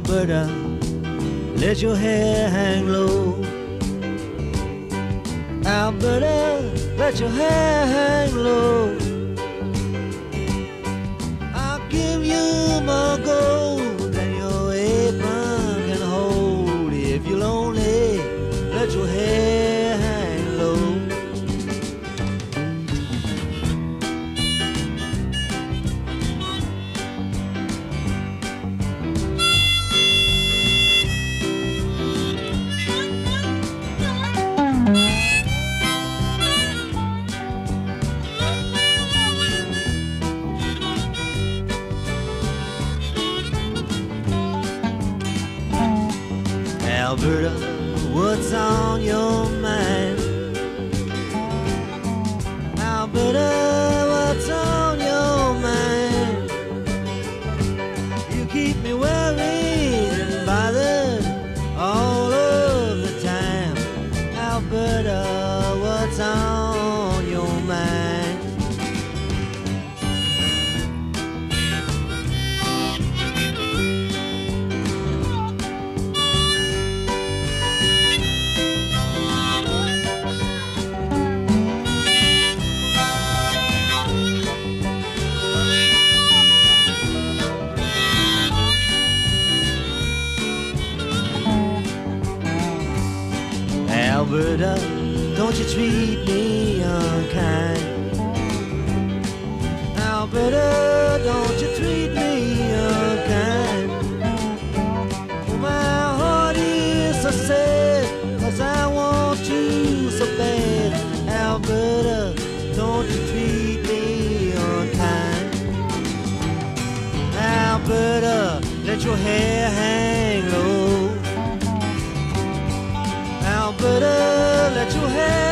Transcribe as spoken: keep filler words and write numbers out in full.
Alberta, let your hair hang low. Alberta, let your hair hang low. I'll give you more gold than your apron can hold. If you're lonely, let your hair hang low. Alberta, what's on your mind? Alberta, what's on your mind? You keep me worried and bothered all of the time. Alberta, what's on your mind? Alberta, don't you treat me unkind. Alberta, don't you treat me unkind. Oh, my heart is so sad, 'cause I want you so bad. Alberta, don't you treat me unkind. Alberta, let your hair hang low. Alberta, let your hair